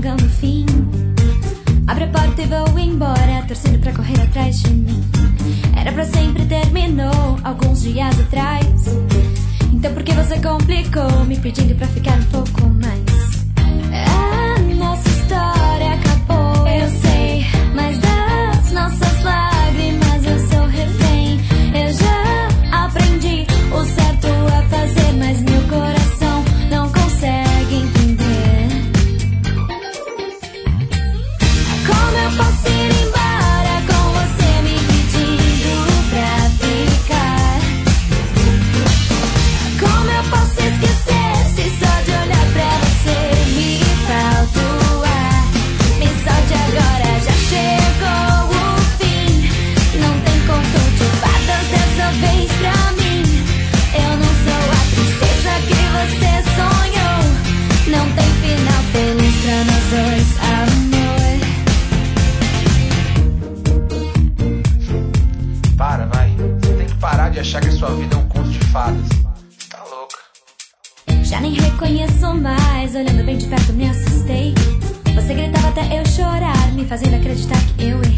chegando o fim. Abre a porta e vou embora, torcendo pra correr atrás de mim. Era pra sempre, terminou alguns dias atrás. Então por que você complicou, me pedindo pra ficar um pouco mais? A nossa história acabou, eu sei, mas das nossas lágrimas eu sou refém. Eu já aprendi o certo a fazer, mas meu coração não consegue entender. Como eu posso ir embora com você me pedindo pra ficar? Como eu posso esquecer se só de olhar pra você me falta o ar? Me solte agora, já chegou o fim. Não tem conto de fadas dessa vez pra mim. Eu não sou a princesa que você sonhou. Não tem final feliz pra nós dois, amor. Para, vai. Você tem que parar de achar que a sua vida é um conto de fadas. Você tá louca. Já nem reconheço mais, olhando bem de perto me assustei. Você gritava até eu chorar, me fazendo acreditar que eu errei.